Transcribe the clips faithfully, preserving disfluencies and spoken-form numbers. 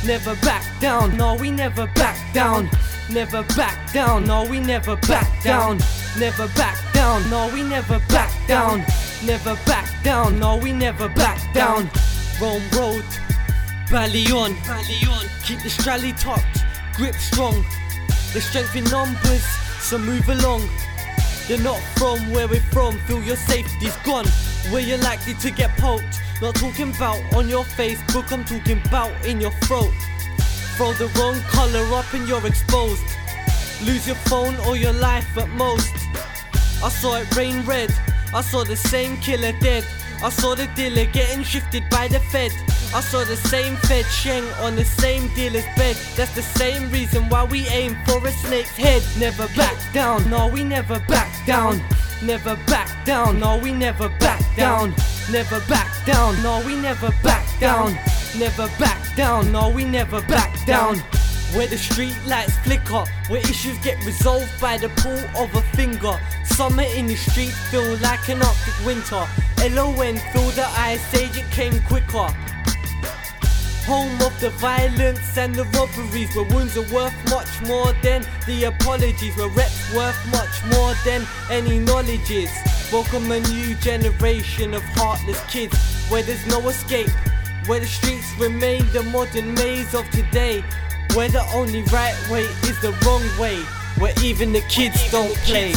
never back down. No, we never back down. Never back down. No, we never back down. Never back down. No, we never back down. Never back down. No, we never back down. Rome Road, Ballion, Ballion. Keep the strally tucked, grip strong. The strength in numbers, so move along. You're not from where we're from, feel your safety's gone. Where you're likely to get poked. Not talking about on your Facebook, I'm talking about in your throat. Throw the wrong colour up and you're exposed. Lose your phone or your life at most. I saw it rain red, I saw the same killer dead. I saw the dealer getting shifted by the Fed. I saw the same Fed sheng on the same dealer's bed. That's the same reason why we aim for a snake's head. Never back down, no we never back down. Never back down, no we never back down. Never back down, no we never back down. Never back down, no we never back down. Where the street lights flicker, where issues get resolved by the pull of a finger. Summer in the street feel like an arctic winter. L O N, feel the ice age, it came quicker. Home of the violence and the robberies, where wounds are worth much more than the apologies, where reps worth much more than any knowledges. Welcome a new generation of heartless kids, where there's no escape, where the streets remain the modern maze of today, where the only right way is the wrong way, where even the kids don't play.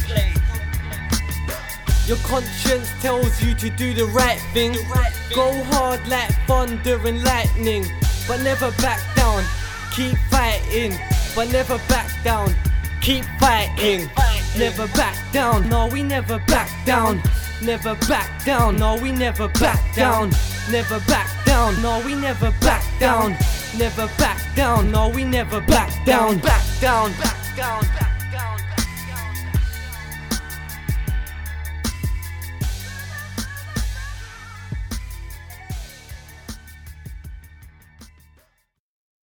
Your conscience tells you to do the right thing. Go hard like thunder and lightning, but never back down. Keep fighting, but never back down. Keep fighting, never back down. No, we never back down. Never back down. No, we never back down. Never back down. No, we never back down. Never back down. No, we never back down. Back down. Back down.